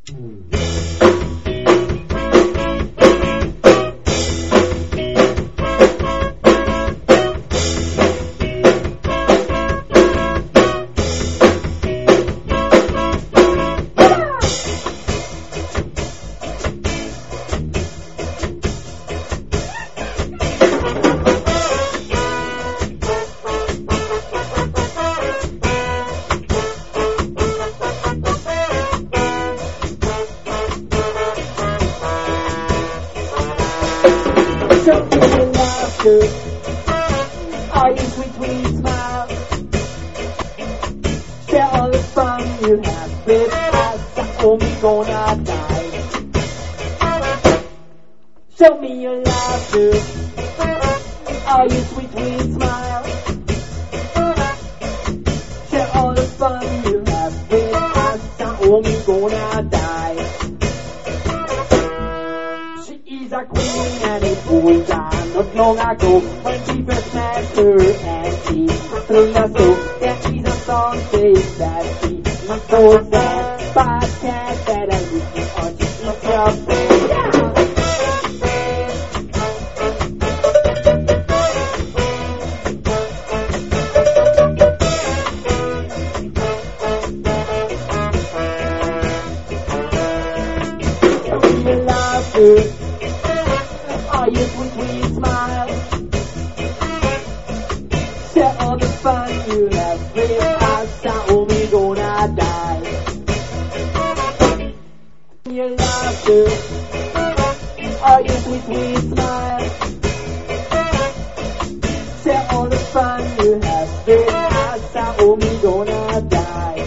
Are you sweet, sweet smile? Share all the fun you have with us. I'm only gonna die. Show me your laughter. Are you sweet, sweet smile? Share all the fun you have with us. I'm only gonna die. She is a queen and a fool down. Not long ago, when she first met her and she threw her soul, then she's a song says that she must so sad, but can't better listen or just look your face. Show me your laughter. Are you sweet, sweet smile? Share all the fun you have with us. I'm only gonna die. Your laughter. Are you sweet, sweet smile? Share all the fun you have with us. I'm only gonna die.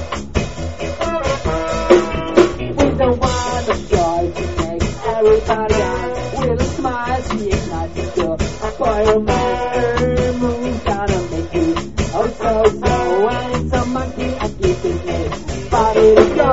With the wine of joy to make everybody dance. With a smile, she ignites the girl. A fireman moves down and make you oh so slow. And it's a monkey and keep his name. Body to go.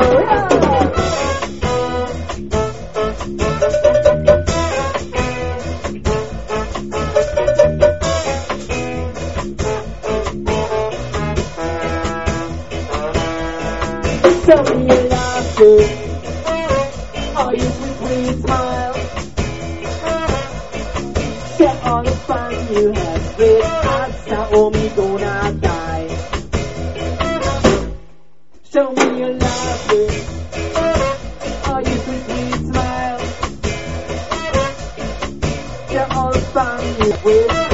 Show me your laughter. Are you sweet, sweet smile? Share all the fun you have with us. I'm only gonna die. Show me your laughter. Are you sweet, sweet smile? Share all the fun you have with us.